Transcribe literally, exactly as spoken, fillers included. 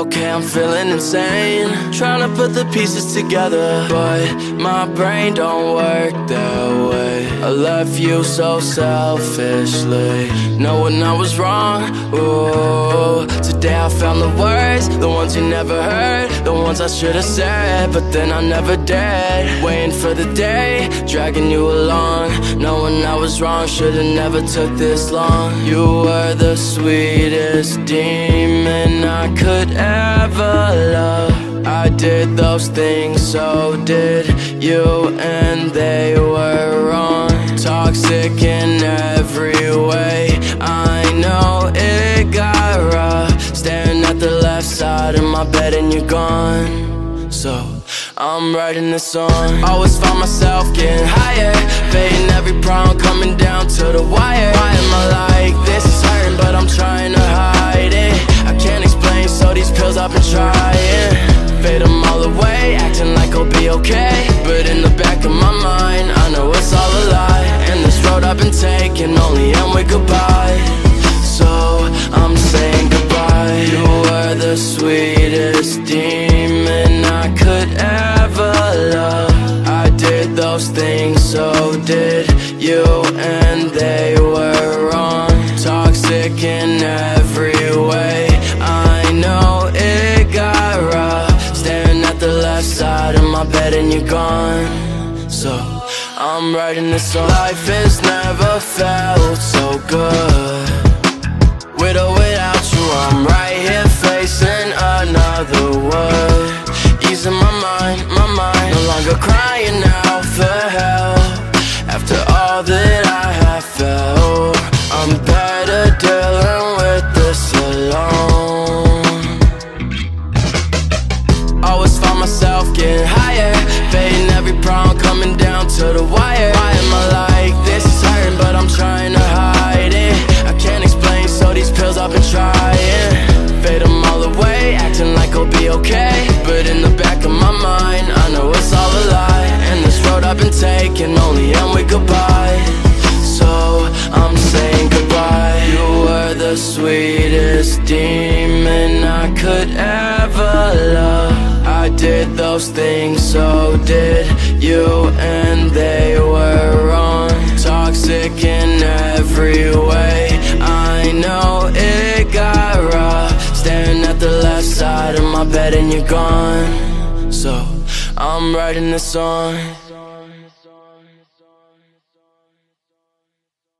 okay, I'm feeling insane, trying to put the pieces together, but my brain don't work that way. I left you so selfishly, knowing I was wrong. Ooh, today I found the words, the ones you never heard, the ones I should've said, but then I never did. Waiting for the day, dragging you along, knowing I was wrong, should've never took this long. You were the sweetest demon I could ever love. I did those things, so did you, and they were wrong. Toxic in every way, I know it got rough. Staring at the left side of my bed and you're gone. So I'm writing this song. Always find myself getting higher, fading every problem, coming down to the wire. Why am I like this? It's hurting, but I'm trying to hide it. I can't explain, so these pills I've been trying, fade them all away, acting like I'll be okay, but in the back of my mind, I know it's all a lie. And this road I've been taking only end with goodbye. So I'm saying goodbye. You were the sweetest demon I could ever love. I did those things, so did you, and they were wrong. Toxic in every way, I know it got rough. Staring at the left side of my bed and you're gone. So I'm writing this song. Life has never felt so good. With or without you, I'm right here facing another world. Easing my mind, my mind, no longer crying out for help. After all that I have felt, I'm better dealing with this alone. Always find myself getting higher, fading every problem, coming down to the wire. Why am I like this? It's hurting, but I'm trying to hide it. I can't explain, so these pills I've been trying, fade them all away, acting like I'll be okay, but in the back of my mind, I know it's all a lie. And this road I've been taking only end with goodbye. So I'm saying goodbye. You were the sweetest demon I could ever love. I did those things, so did you, and they were wrong. Toxic in every way, I know it got rough. Staring at the left side of my bed and you're gone. So I'm writing this song.